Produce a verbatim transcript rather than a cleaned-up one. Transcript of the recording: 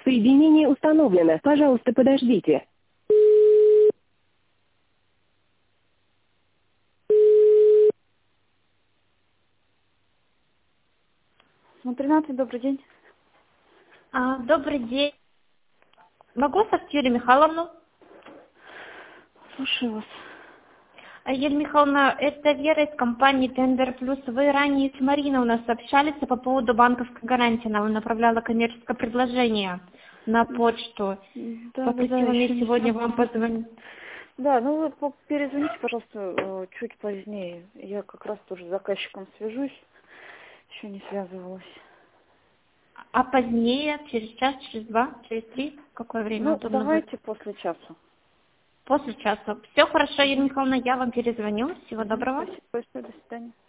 Соединение установлено. Пожалуйста, подождите. Ну, тринадцать, добрый день. А, добрый день. Могу с Юлию Михайловну? Слушаю вас. А, Юлия Михайловна, это Вера из компании Тендер Плюс. Вы ранее с Мариной у нас общались по поводу банковской гарантии. Она вам направляла коммерческое предложение на почту. Да, да, да, Попросила еще мне не сегодня вам сработало. позвонить. Да, ну вы по- перезвоните, пожалуйста, э, чуть позднее. Я как раз тоже с заказчиком свяжусь. Еще не связывалась. А позднее, через час, через два, через три? Какое время Ну, удобно будет? давайте после часа. После часа. Все хорошо, Юлия Михайловна, я вам перезвоню. Всего Мгм, доброго. спасибо большое, до свидания.